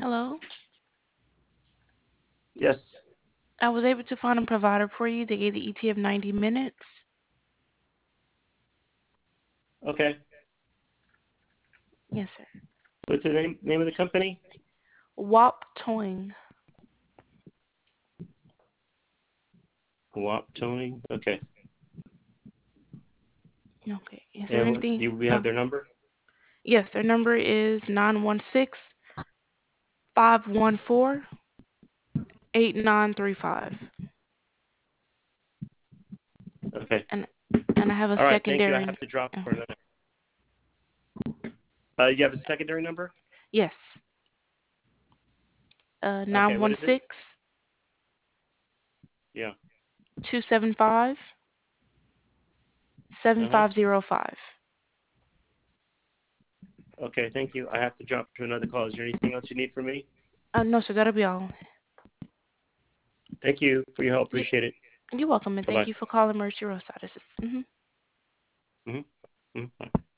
Hello. Yes. I was able to find a provider for you. They gave the ET of 90 minutes. Okay. Yes, sir. What's the name of the company? WAP Towing. WAP Towing. Okay. Okay. Is there And anything? do we have Oh, their number? yes. Their number is 916-514-8935. Okay. And and I have a All right. Thank you. I secondary. have to drop Oh, for another. You have a secondary number? yes. Okay. Nine What one is it? six Yeah. 275 seven Uh huh. five zero five. Okay. Thank you. I have to drop to another call. Is there anything else you need from me? No, sir. That'll be all. Thank you for your help. You, Appreciate it. you're welcome, and Bye thank bye. you for calling Mercy Roadside Assistance. Mm-hmm. Mm-hmm. Bye.